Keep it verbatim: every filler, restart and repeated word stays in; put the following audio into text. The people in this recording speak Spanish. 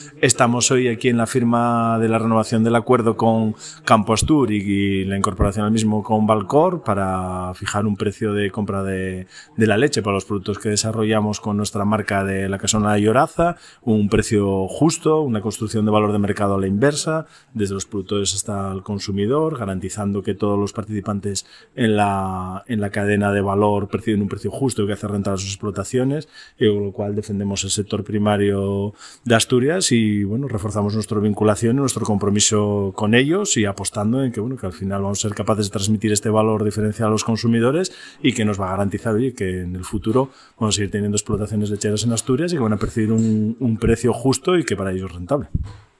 Estamos hoy aquí en la firma de la renovación del acuerdo con Campo Astur y la incorporación al mismo con Valcor para fijar un precio de compra de, de la leche para los productos que desarrollamos con nuestra marca de la Casona de Lloraza, un precio justo, una construcción de valor de mercado a la inversa, desde los productores hasta el consumidor, garantizando que todos los participantes en la, en la cadena de valor perciben un precio justo que hace rentar a sus explotaciones, y con lo cual defendemos el sector primario de Asturias y bueno, reforzamos nuestra vinculación y nuestro compromiso con ellos y apostando en que bueno, que al final vamos a ser capaces de transmitir este valor diferencial a los consumidores y que nos va a garantizar oye, que en el futuro vamos a seguir teniendo explotaciones lecheras en Asturias y que van a percibir un, un precio justo y que para ellos es rentable.